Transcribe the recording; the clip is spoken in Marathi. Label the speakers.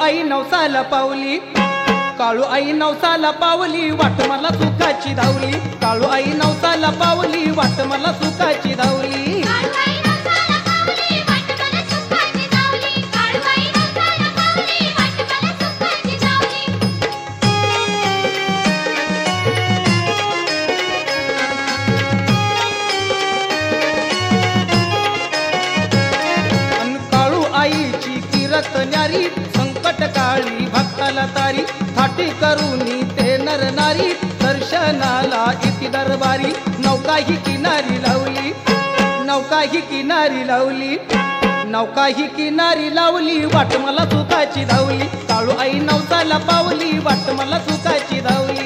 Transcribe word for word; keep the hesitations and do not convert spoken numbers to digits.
Speaker 1: आई नवसाला पावली, काळू आई नवसाला पावली, वाट मला सुखाची धावली, काळू आई नवसाला पावली, वाट मला सुखाची धावली. न्यारी संकट काळी भक्ताला तारी, थाटी करूनी ते नर नारी, दर्शनाला इति दरबारी. नौका ही किनारी लावली, नौका ही किनारी लावली, नौका ही किनारी लावली, वाट मला सुखाची धावली, काळू आई नवसाला पावली, वाट मला सुखाची धावली.